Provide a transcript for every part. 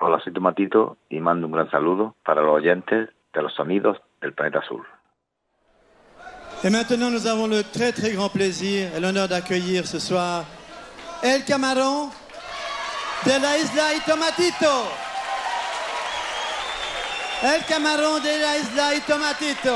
Hola, soy Tomatito y mando un gran saludo para los oyentes de los sonidos del planeta azul. Et maintenant, nous avons le très très grand plaisir et l'honneur d'accueillir ce soir El Camarón de la Isla y Tomatito. El Camarón de la Isla y Tomatito.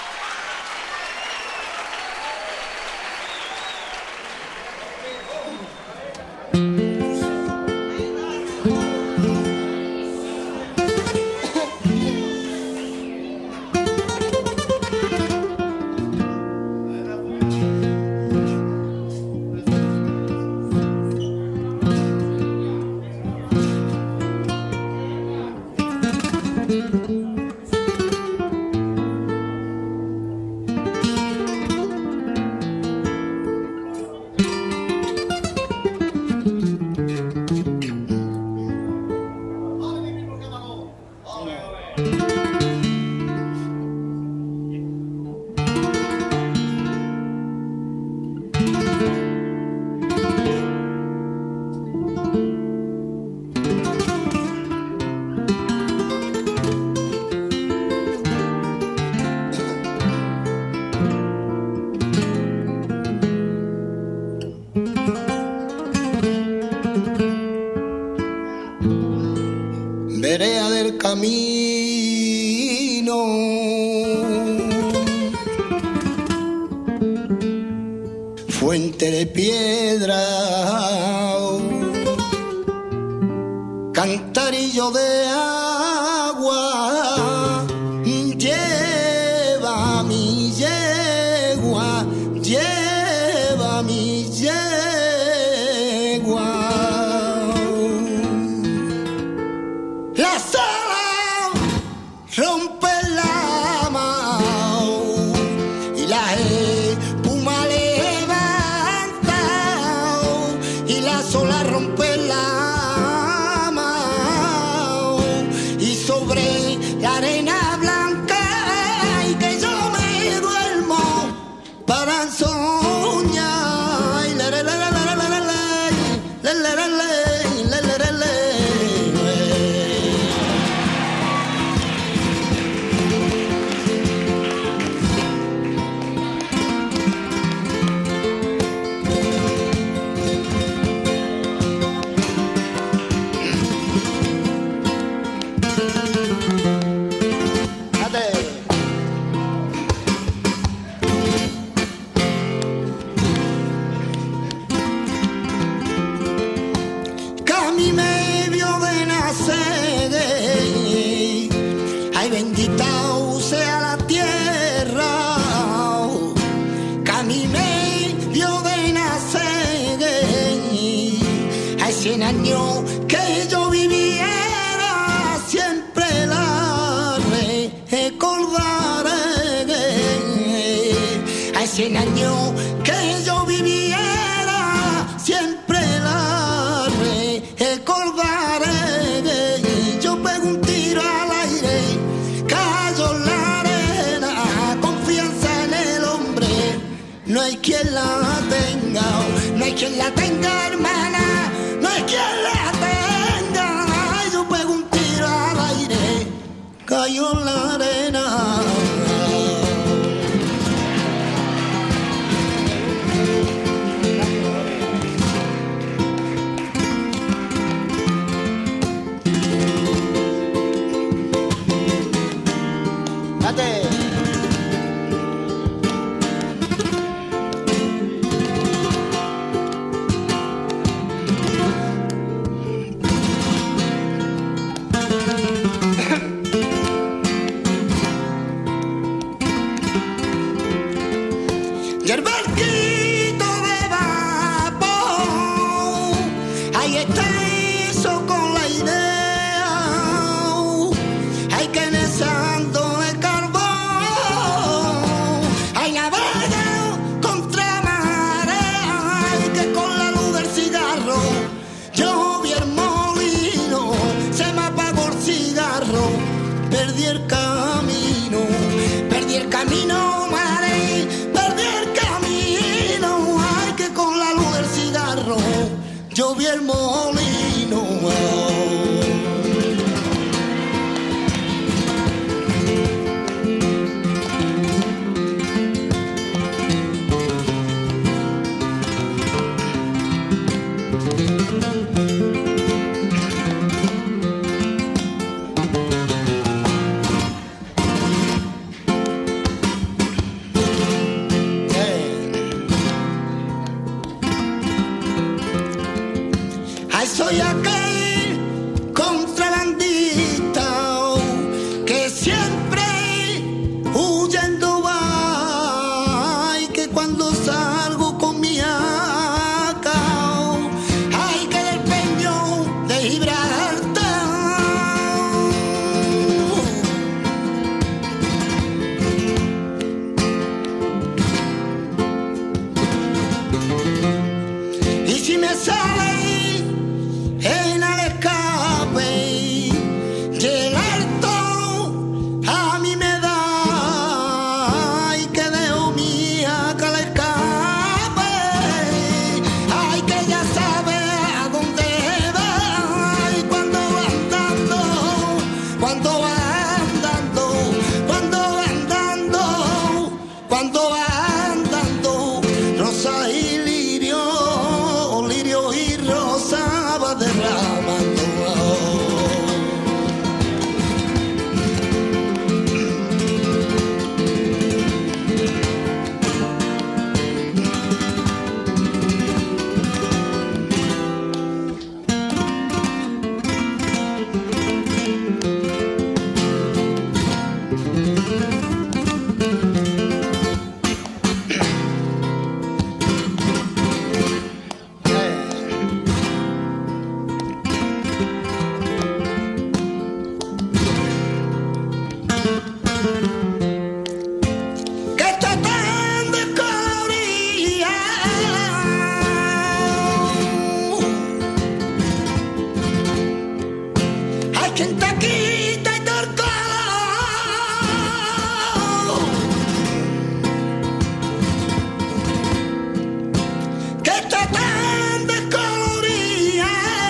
Vereda del camino, fuente de piedra, cantarillo de agua, lleva mi yegua, lleva mi yegua. La sala rompe la mano y la espuma levanta y la sola rompe la mano y sobre la arena blanca y que yo me duermo para soñar y la la la la la la la la la la la la. Que yo viviera siempre la recordaré. Hay 100 años que yo viviera siempre la recordaré. Yo pego un tiro al aire, cayó la arena, confianza en el hombre, no hay quien la tenga, no hay quien la tenga, hermana. No hay quien la tenga. Ay, yo pego un tiro al aire, cayó en la arena. Date. Y el barquito de vapor, ahí está eso con la idea, hay que en el santo de carbón, hay navega contra marea, hay que con la luz del cigarro, yo vi el molino, se me apagó el cigarro, perdí el camino, madre, perdí el camino, ay que con la luz del cigarro yo vi el molino. hay quien te quita y te color, que está tan descolorida.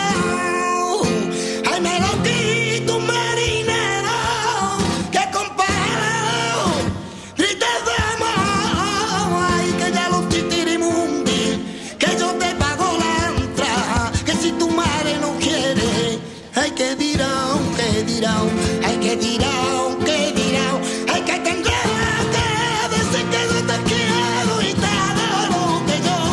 Ay, me lo quito un marinero que comparado grites de amor. Ay, que ya los titirimundi, que yo te pago la entrada, que si tu madre no quiere, ay, que dirán, que dirán, ay, que dirán, que dirán, ay, que tendré que decir que yo te quiero y te adoro, que yo.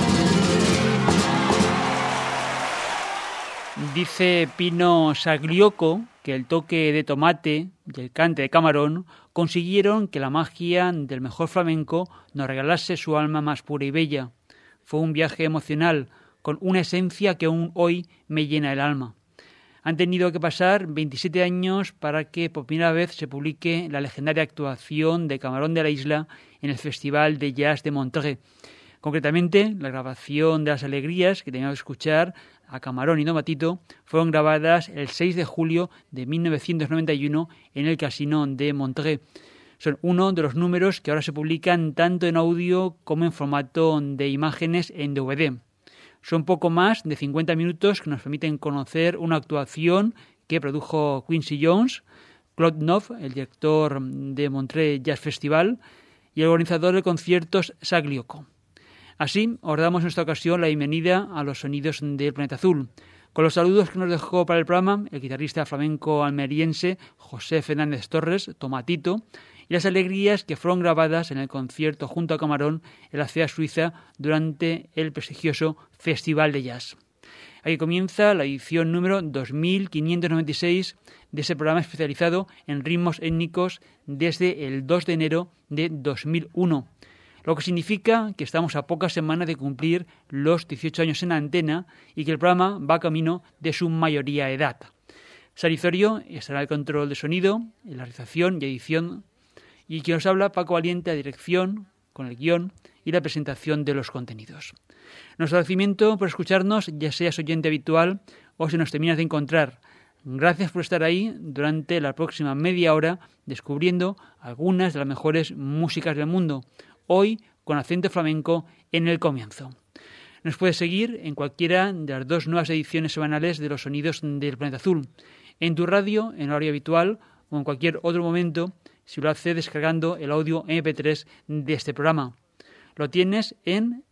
Dice Pino Sagliocco que el toque de tomate y el cante de camarón consiguieron que la magia del mejor flamenco nos regalase su alma más pura y bella. Fue un viaje emocional con una esencia que aún hoy me llena el alma. Han tenido que pasar 27 años para que por primera vez se publique la legendaria actuación de Camarón de la Isla en el Festival de Jazz de Montreux. Concretamente, la grabación de Las Alegrías, que teníamos que escuchar a Camarón y Tomatito, fueron grabadas el 6 de julio de 1991 en el Casino de Montreux. Son uno de los números que ahora se publican tanto en audio como en formato de imágenes en DVD. Son poco más de 50 minutos que nos permiten conocer una actuación que produjo Quincy Jones, Claude Neuf, el director de Montreux Jazz Festival, y el organizador de conciertos Sagliocco. Así, os damos en esta ocasión la bienvenida a los sonidos del Planeta Azul, con los saludos que nos dejó para el programa el guitarrista flamenco almeriense José Fernández Torres, Tomatito, y las alegrías que fueron grabadas en el concierto junto a Camarón en la ciudad suiza durante el prestigioso Festival de Jazz. Aquí comienza la edición número 2596 de ese programa especializado en ritmos étnicos desde el 2 de enero de 2001, lo que significa que estamos a pocas semanas de cumplir los 18 años en antena y que el programa va camino de su mayoría de edad. Sarizorio estará al control de sonido, en la realización y edición, y quien os habla, Paco Valiente, a dirección, con el guión y la presentación de los contenidos. Nuestro agradecimiento por escucharnos, ya seas oyente habitual o si nos terminas de encontrar. Gracias por estar ahí durante la próxima media hora descubriendo algunas de las mejores músicas del mundo, hoy con acento flamenco en el comienzo. Nos puedes seguir en cualquiera de las dos nuevas ediciones semanales de los sonidos del Planeta Azul, en tu radio, en horario habitual o en cualquier otro momento, si lo haces descargando el audio MP3 de este programa. Lo tienes en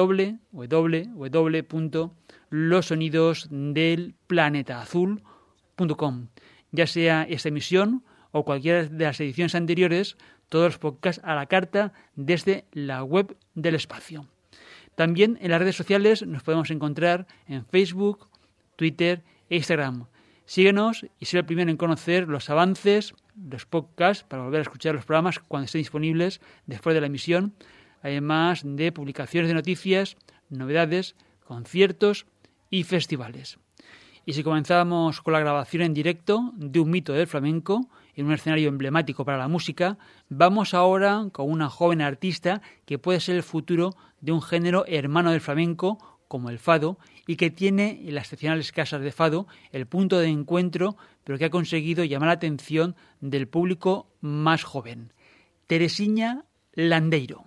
www.losonidosdelplanetaazul.com. Ya sea esta emisión o cualquiera de las ediciones anteriores, todos los podcasts a la carta desde la web del espacio. También en las redes sociales nos podemos encontrar en Facebook, Twitter e Instagram. Síguenos y sé el primero en conocer los avances, los podcasts, para volver a escuchar los programas cuando estén disponibles después de la emisión, además de publicaciones de noticias, novedades, conciertos y festivales. Y si comenzamos con la grabación en directo de un mito del flamenco, en un escenario emblemático para la música, vamos ahora con una joven artista que puede ser el futuro de un género hermano del flamenco, como el fado, y que tiene en las excepcionales casas de fado el punto de encuentro, pero que ha conseguido llamar la atención del público más joven. Teresiña Landeiro.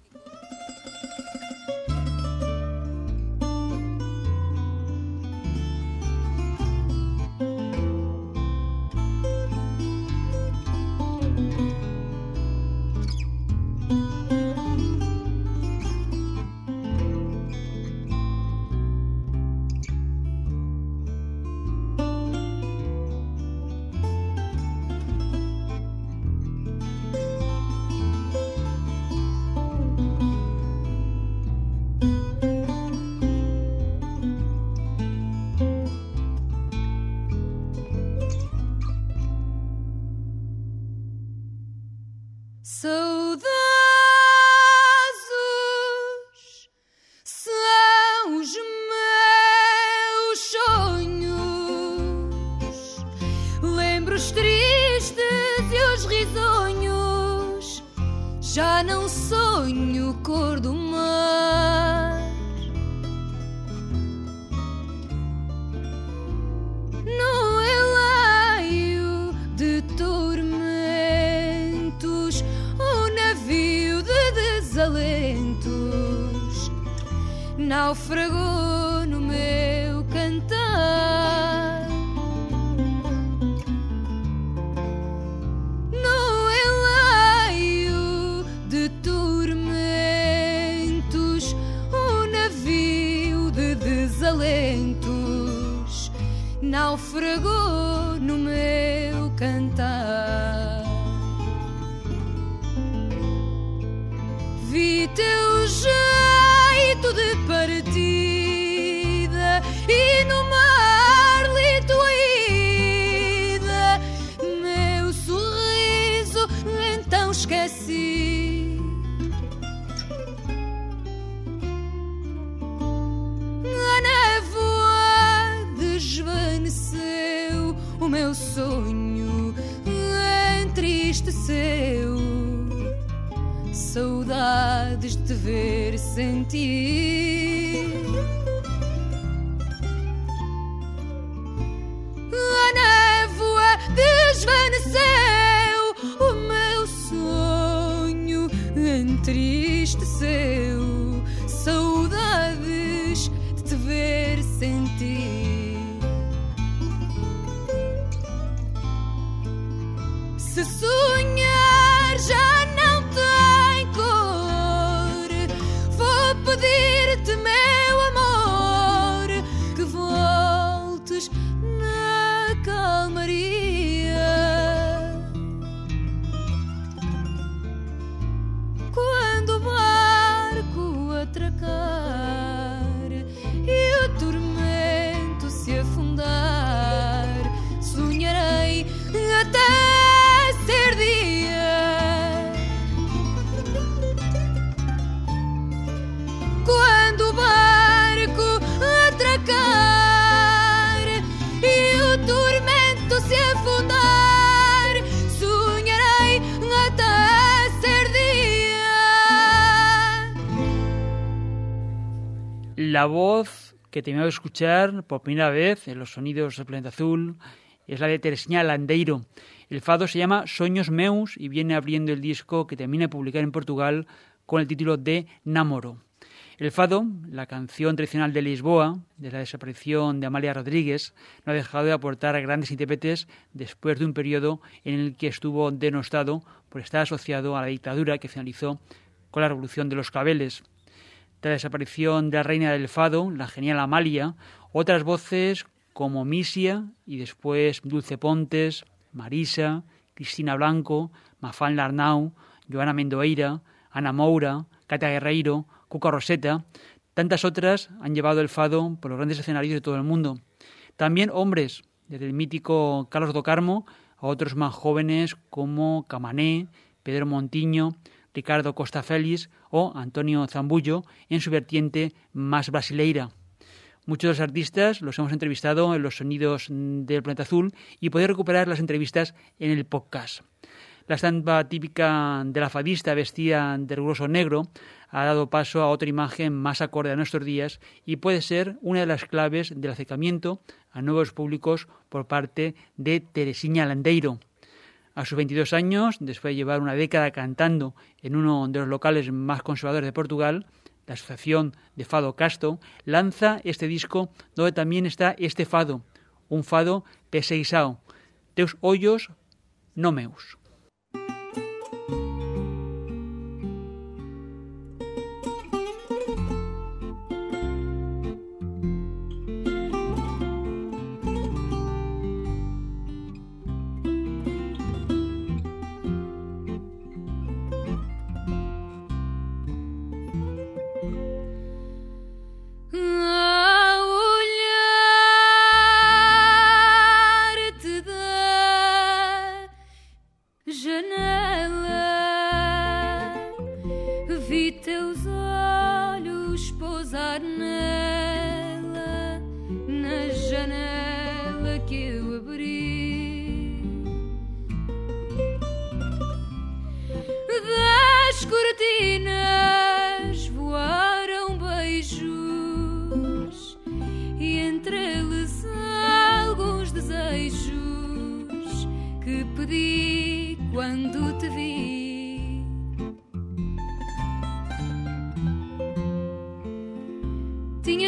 Saudades são os meus sonhos, lembro os tristes e os risonhos, já não sonho cor do mar. No naufragou no meu cantar. No enleio de tormentos, um navio de desalentos naufragou no meu cantar. Vi teu jeito de partida e no mar li tua ida. Meu sorriso então esqueci. A névoa desvaneceu, o meu sonho entristeceu. Saudades de te ver sentir. A névoa desvaneceu, o meu sonho entristeceu. Saudades de te ver sentir. Se sonhar já não tem cor, vou pedir-te, meu amor, que voltes na calmaria. Quando o barco atracar e o tormento se afundar, sonharei até ser dia. Quando o barco atracar e o tormento se afundar, sonharei até ser dia. La voz que te voy a escuchar por primera vez en los sonidos del Planeta Azul es la de Teresina Landeiro. El fado se llama Soños Meus y viene abriendo el disco que termina de publicar en Portugal con el título de Namoro. El fado, la canción tradicional de Lisboa, de la desaparición de Amália Rodrigues, no ha dejado de aportar a grandes intérpretes después de un periodo en el que estuvo denostado por estar asociado a la dictadura que finalizó con la Revolución de los Claveles. Tras la desaparición de la reina del fado, la genial Amália, otras voces como Misia y después Dulce Pontes, Marisa, Cristina Blanco, Mafalda Arnau, Joana Mendoeira, Ana Moura, Cata Guerreiro, Cuca Roseta, tantas otras han llevado el fado por los grandes escenarios de todo el mundo. También hombres, desde el mítico Carlos do Carmo a otros más jóvenes como Camané, Pedro Montiño, Ricardo Costa Félix o Antonio Zambullo en su vertiente más brasileira. Muchos de los artistas los hemos entrevistado en los sonidos del Planeta Azul y podéis recuperar las entrevistas en el podcast. La estampa típica de la fadista vestida de riguroso negro ha dado paso a otra imagen más acorde a nuestros días y puede ser una de las claves del acercamiento a nuevos públicos por parte de Teresina Landeiro. A sus 22 años, después de llevar una década cantando en uno de los locales más conservadores de Portugal, la Asociación de Fado Casto lanza este disco donde también está este fado, un fado peseixao, teus ollos no meus.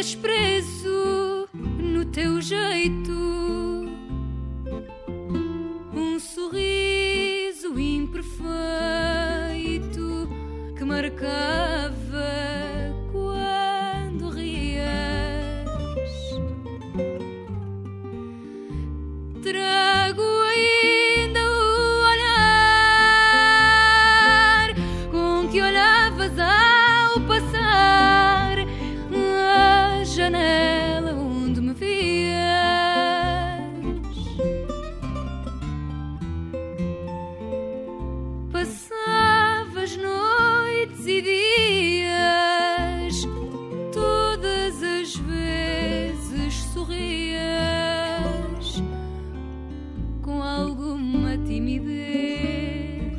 expresso no teu jeito, um sorriso imperfeito que marcava quando rias. Trago ainda o olhar com que olhavas ao passar a janela onde me vias. Passavas noites e dias, todas as vezes sorrias com alguma timidez.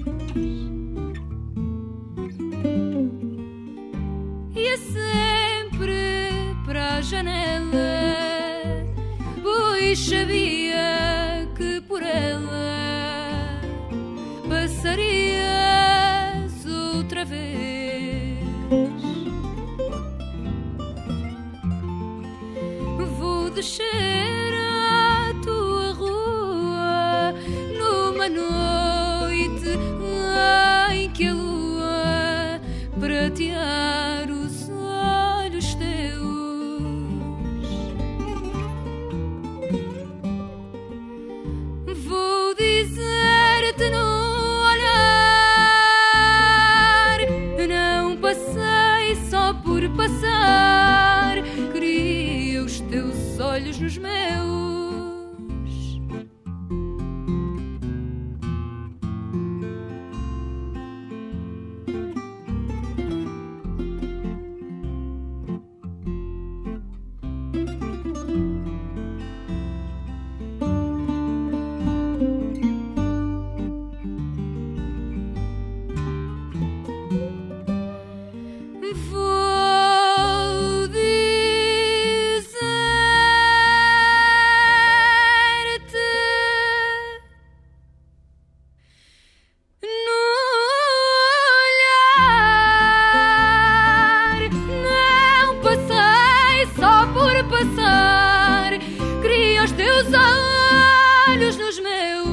Ia sempre para a janela, pois sabia que por ela passarias outra vez. Vou descer a tua rua numa noite em que a lua pratear os olhos teus. Vou dizer-te no olhar, não passei só por passar, queria os teus olhos nos meus. Vou dizer-te no olhar, não passei só por passar, queria os teus olhos nos meus.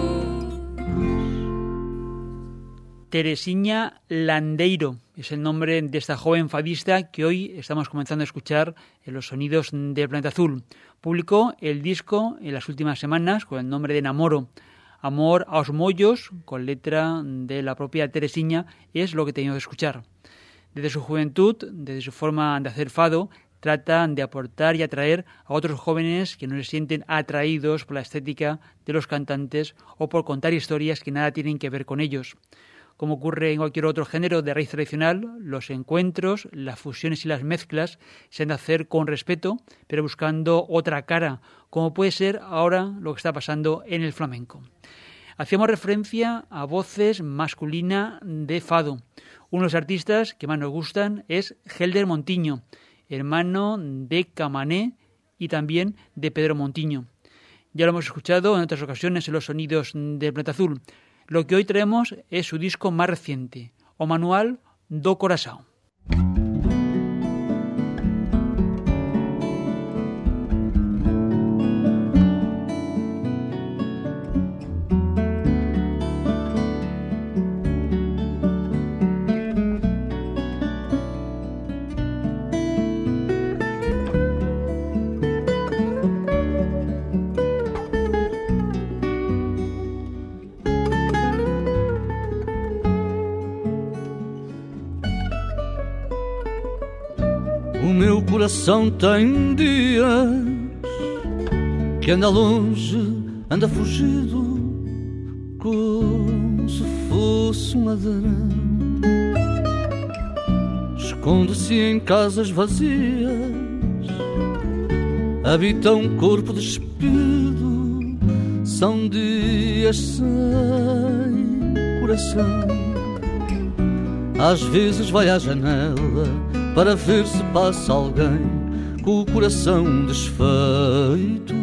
Teresina Landeiro es el nombre de esta joven fadista que hoy estamos comenzando a escuchar en los sonidos del Planeta Azul. Publicó el disco en las últimas semanas con el nombre de Enamoro. Amor aos mollos, con letra de la propia Teresina, es lo que tenemos que escuchar. Desde su juventud, desde su forma de hacer fado, trata de aportar y atraer a otros jóvenes que no se sienten atraídos por la estética de los cantantes o por contar historias que nada tienen que ver con ellos. Como ocurre en cualquier otro género de raíz tradicional, los encuentros, las fusiones y las mezclas se han de hacer con respeto, pero buscando otra cara, como puede ser ahora lo que está pasando en el flamenco. Hacíamos referencia a voces masculinas de fado. Uno de los artistas que más nos gustan es Helder Montiño, hermano de Camané y también de Pedro Montiño. Ya lo hemos escuchado en otras ocasiones en los sonidos del Planeta Azul. Lo que hoy traemos es su disco más reciente, O Manual do Coração. O meu coração tem dias que anda longe, anda fugido, como se fosse um ladrão. Esconde-se em casas vazias, habita um corpo despido. São dias sem coração. Às vezes vai à janela para ver se passa alguém com o coração desfeito.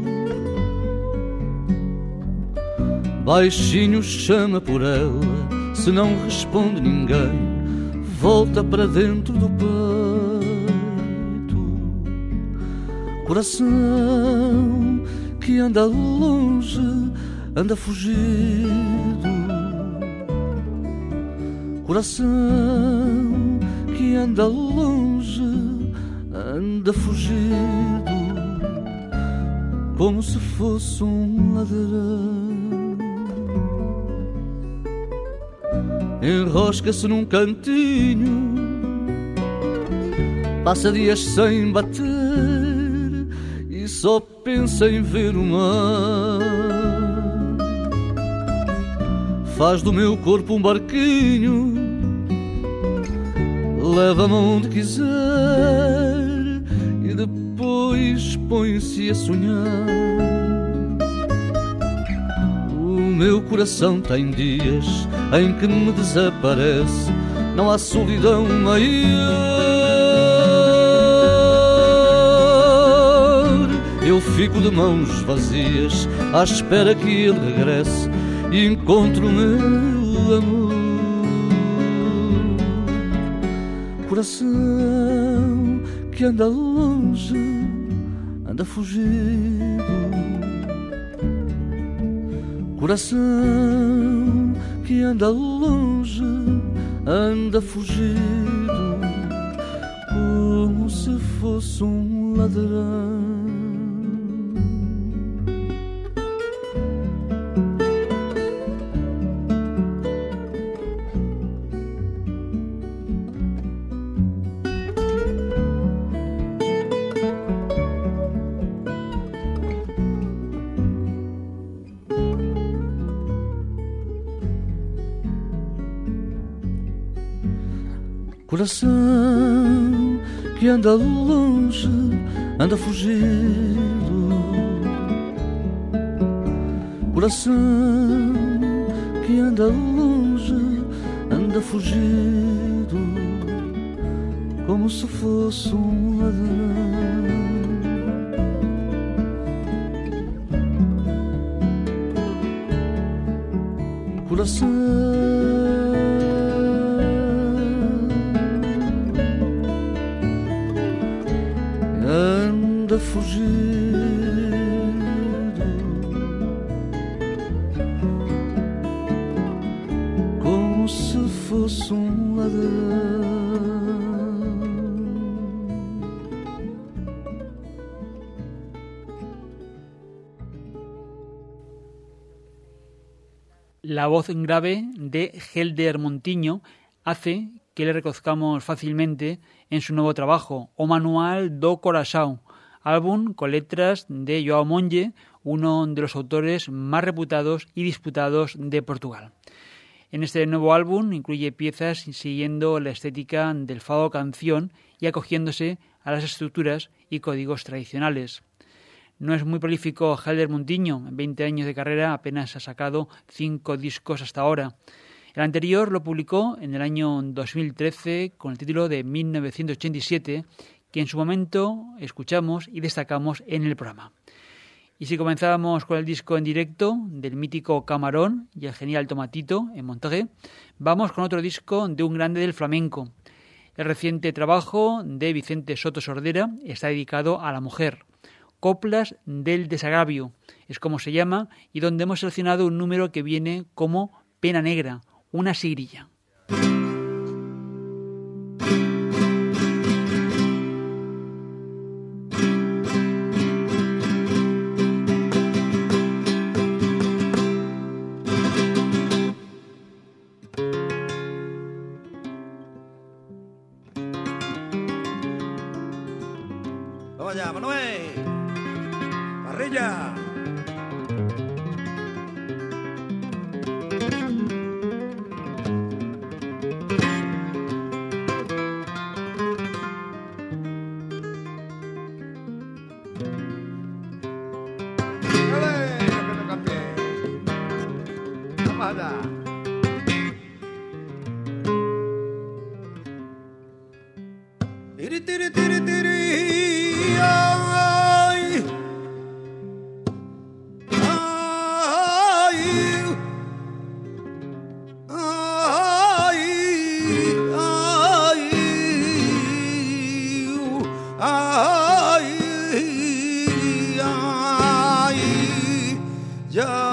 Baixinho chama por ela, se não responde ninguém, volta para dentro do peito. Coração que anda longe, anda fugido. Coração que anda longe, anda fugido, como se fosse um ladrão. Enrosca-se num cantinho, passa dias sem bater e só pensa em ver o mar. Faz do meu corpo um barquinho, leva-me onde quiser e depois põe-se a sonhar. O meu coração tem dias em que me desaparece, não há solidão maior. Eu fico de mãos vazias à espera que ele regresse e encontre o meu amor. Coração que anda longe, anda fugido. Coração que anda longe, anda fugido, como se fosse um ladrão. Coração que anda longe, anda fugido. Coração que anda longe, anda fugido, como se fosse um ladrão. Coração anda fugido, como se fosse um ladrão. La voz en grave de Helder Montiño hace que le reconozcamos fácilmente en su nuevo trabajo, O Manual do Coração, álbum con letras de João Monge, uno de los autores más reputados y disputados de Portugal. En este nuevo álbum incluye piezas siguiendo la estética del fado canción y acogiéndose a las estructuras y códigos tradicionales. No es muy prolífico Helder Montiño, en 20 años de carrera apenas ha sacado 5 discos hasta ahora. El anterior lo publicó en el año 2013 con el título de 1987, que en su momento escuchamos y destacamos en el programa. Y si comenzábamos con el disco en directo del mítico Camarón y el genial Tomatito en Montague, vamos con otro disco de un grande del flamenco. El reciente trabajo de Vicente Soto Sordera está dedicado a la mujer. Coplas del Desagravio es como se llama, y donde hemos seleccionado un número que viene como Pena Negra, una sigrilla. Vamos allá, Manuel. Parrilla.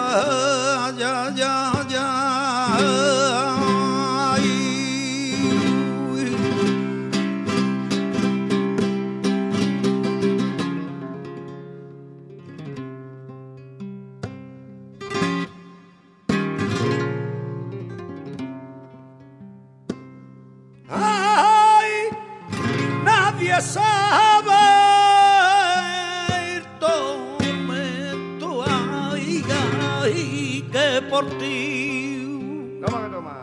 Nadie sabe el tormento ay, que por ti. Toma.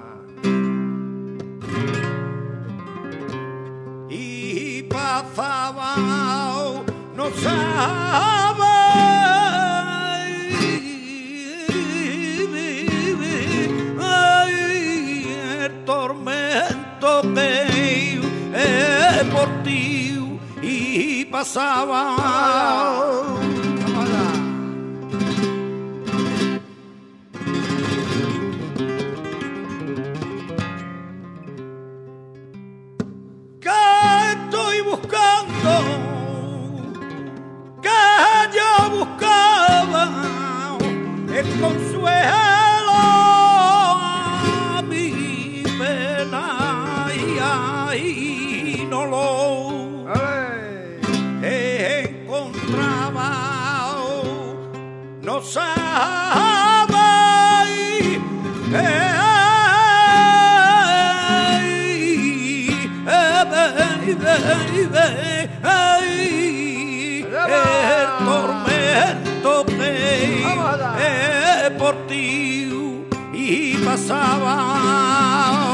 Y pasaba, no sabe ay, el tormento que por ti y pasaba. Que estoy buscando, que yo buscaba el consuelo a mi pena y no lo encontraba, no sabe el tormento que por ti y pasaba.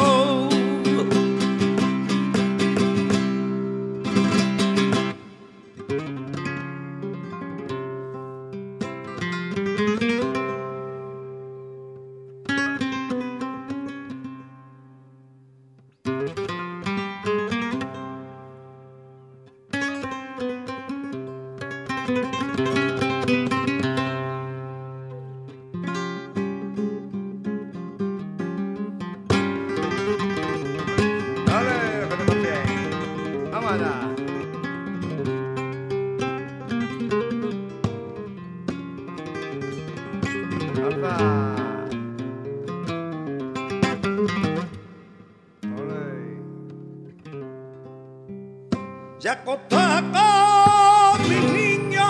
Ya acosté con mi niño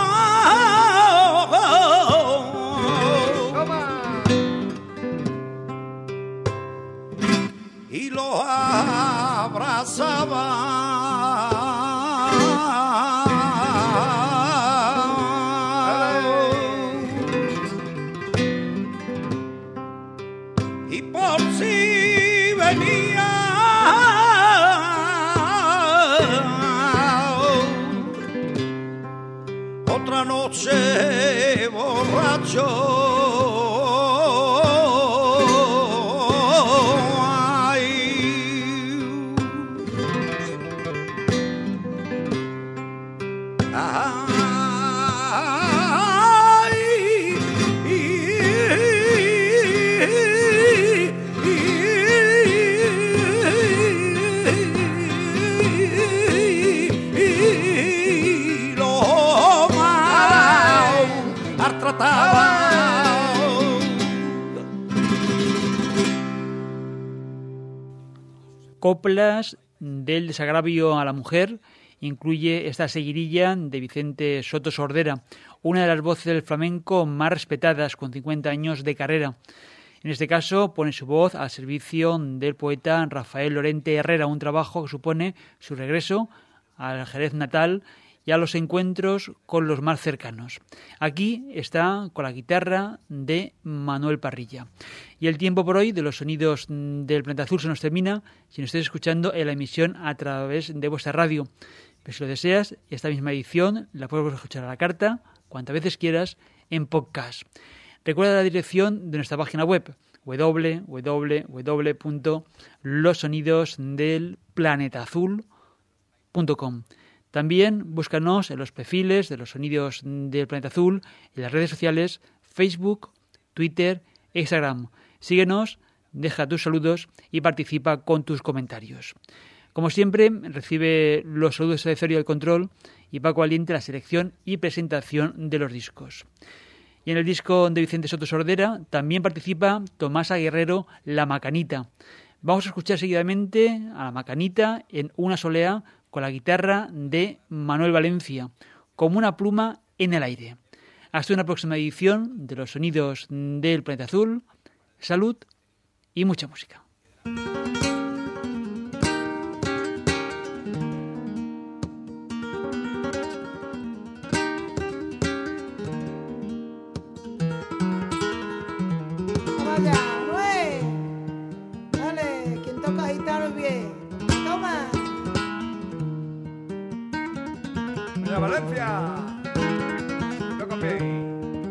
y lo abrazaba. Y por si venía otra noche borracho, Coplas del desagravio a la mujer incluye esta seguidilla de Vicente Soto Sordera, una de las voces del flamenco más respetadas, con 50 años de carrera. En este caso pone su voz al servicio del poeta Rafael Lorente Herrera, un trabajo que supone su regreso al Jerez natal y a los encuentros con los más cercanos. Aquí está con la guitarra de Manuel Parrilla. Y el tiempo por hoy de los sonidos del Planeta Azul se nos termina si nos estáis escuchando en la emisión a través de vuestra radio. Pero si lo deseas, esta misma edición la puedes escuchar a la carta, cuantas veces quieras, en podcast. Recuerda la dirección de nuestra página web, www.losonidosdelplanetazul.com. También búscanos en los perfiles de los Sonidos del Planeta Azul, en las redes sociales, Facebook, Twitter e Instagram. Síguenos, deja tus saludos y participa con tus comentarios. Como siempre, recibe los saludos de Ceferio del Control y Paco Aliente la selección y presentación de los discos. Y en el disco de Vicente Soto Sordera también participa Tomás Aguerrero, La Macanita. Vamos a escuchar seguidamente a La Macanita en Una Solea con la guitarra de Manuel Valencia, Como una pluma en el aire. Hasta una próxima edición de Los Sonidos del Planeta Azul. Salud y mucha música. Dale, quien toca guitarra bien. Toma. ¡Mira, Valencia! ¡Toca bien!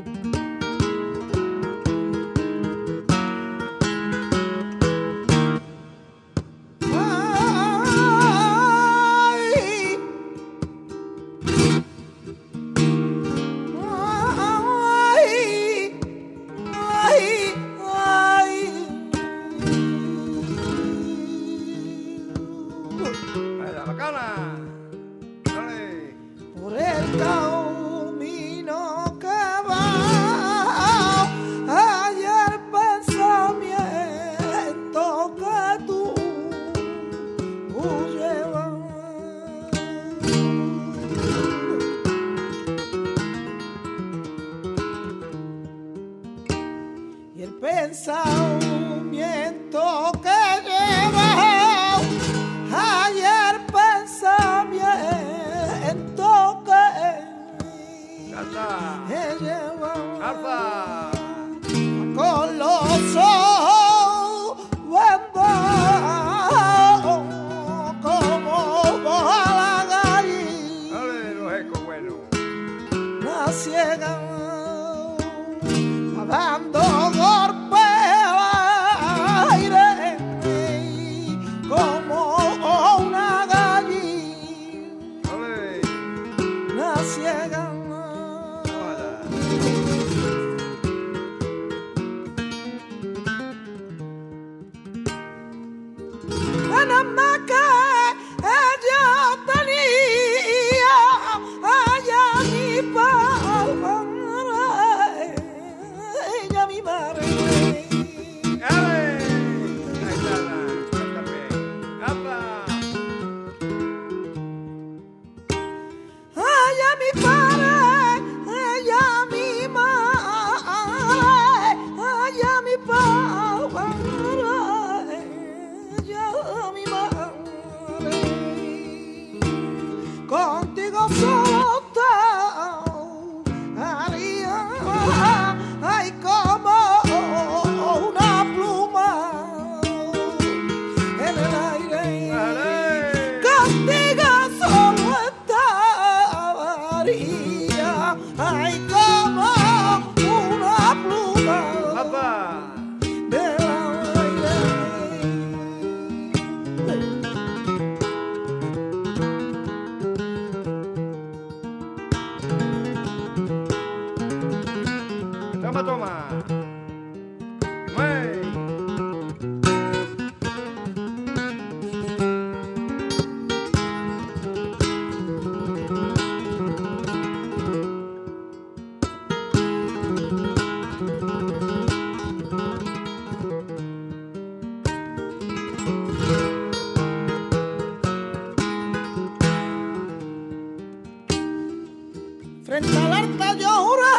Frente al altar yo juré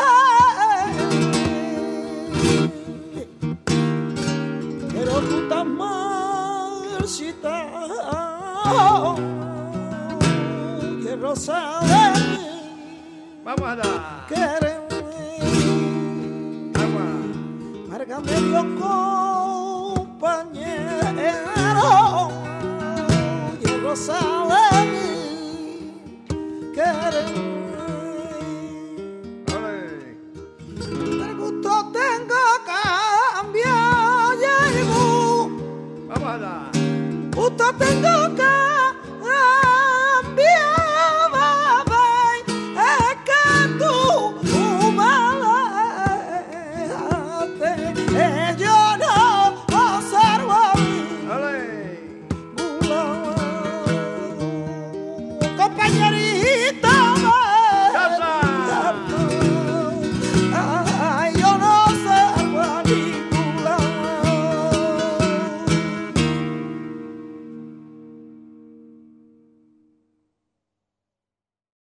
pero tú estás marchitado que rosa de mí vamos a dar agua marga medio compañero que rosa de mí querer. Tengo